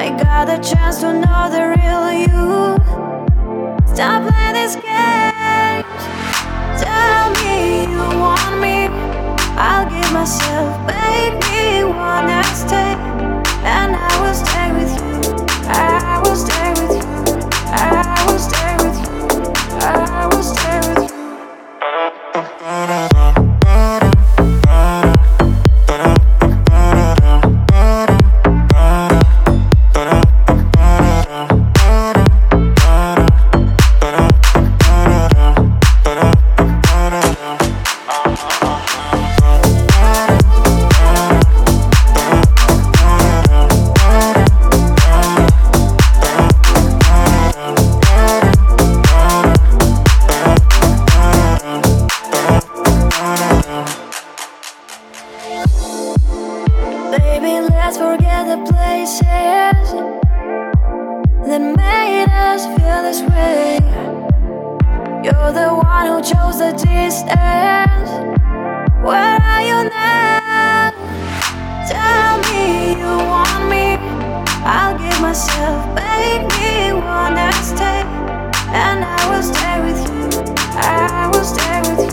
I got the chance to know the real you. Stop playing these games. Tell me you want me. I'll give myself, baby, one night stay. And I will stay with you. I will stay with you. I will stay with you. I will stay with you. Baby, let's forget the places that made us feel this way. You're the one who chose the distance. Where are you now? Tell me you want me. I'll give myself, baby, one night stay. And I will stay with you. I will stay with you.